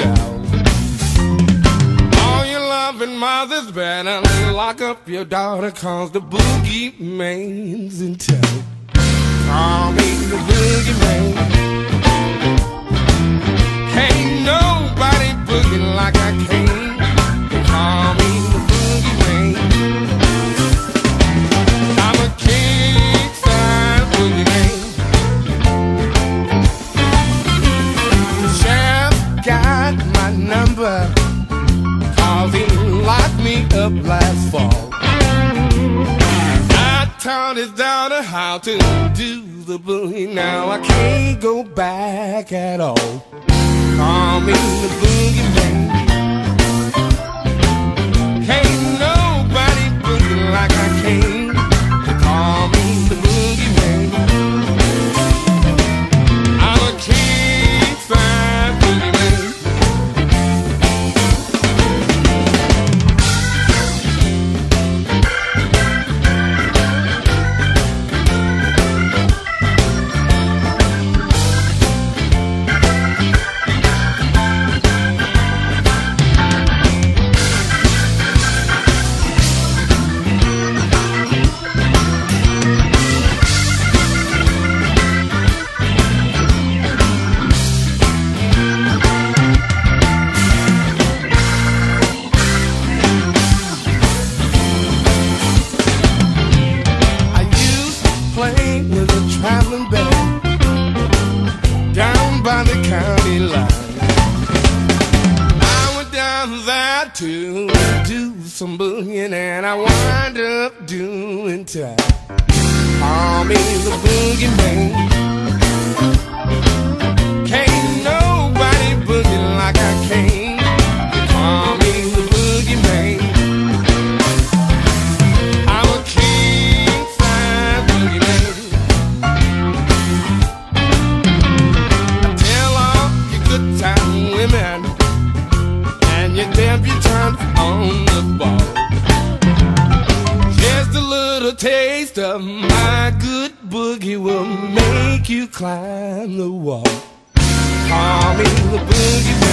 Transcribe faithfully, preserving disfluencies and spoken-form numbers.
tell. All your loving mothers better lock up your daughter, cause the boogie man's in town. Call me the boogie man. Ain't nobody booging like I can. Call me the boogie man. I'm a king-size boogie man. The sheriff got my number, cause he locked me up last fall. I taught his daughter how to do the boogie. Now I can't go back at all. Call me the boogie man. Ain't nobody boogie like I can. Call me the boogie man. I'm a king-size boogie man. Traveling band down by the county line. I went down there to do some boogieing, and I wound up doing time. Call me the boogie man. Can't nobody boogie like I can. Call me the boogie man. I'm a king-size boogie man. Women and your debutante on the ball. Just a little taste of my good boogie will make you climb the wall. Call me the boogie man.